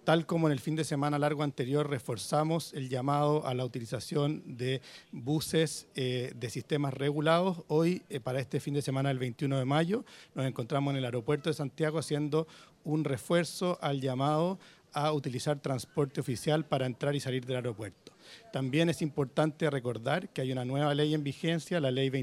Tal como en el fin de semana largo anterior reforzamos el llamado a la utilización de buses de sistemas regulados, hoy para este fin de semana del 21 de mayo nos encontramos en el aeropuerto de Santiago haciendo un refuerzo al llamado a utilizar transporte oficial para entrar y salir del aeropuerto. También es importante recordar que hay una nueva ley en vigencia, la ley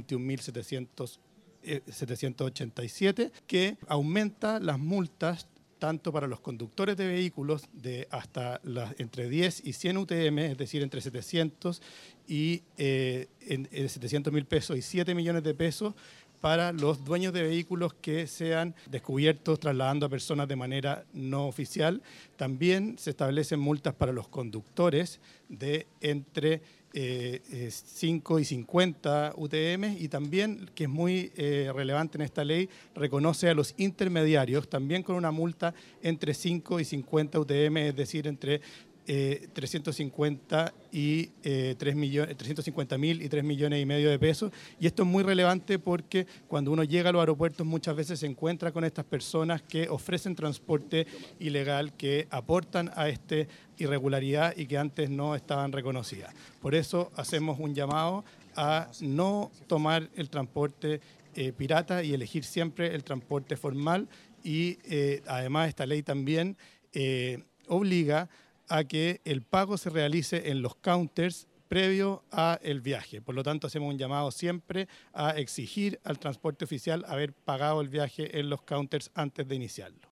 21.787, que aumenta las multas tanto para los conductores de vehículos de hasta entre 10 y 100 UTM, es decir, entre 700 y 700.000 pesos y 7 millones de pesos, para los dueños de vehículos que sean descubiertos trasladando a personas de manera no oficial. También se establecen multas para los conductores de entre 5 y 50 UTM, y también, que es muy relevante en esta ley, reconoce a los intermediarios también con una multa entre 5 y 50 UTM, es decir, entre 350 y 350.000 y 3 millones y medio de pesos. Y esto es muy relevante porque cuando uno llega a los aeropuertos muchas veces se encuentra con estas personas que ofrecen transporte ilegal, que aportan a esta irregularidad y que antes no estaban reconocidas. Por eso hacemos un llamado a no tomar el transporte pirata y elegir siempre el transporte formal. Y además esta ley también obliga a que el pago se realice en los counters previo al viaje. Por lo tanto, hacemos un llamado siempre a exigir al transporte oficial haber pagado el viaje en los counters antes de iniciarlo.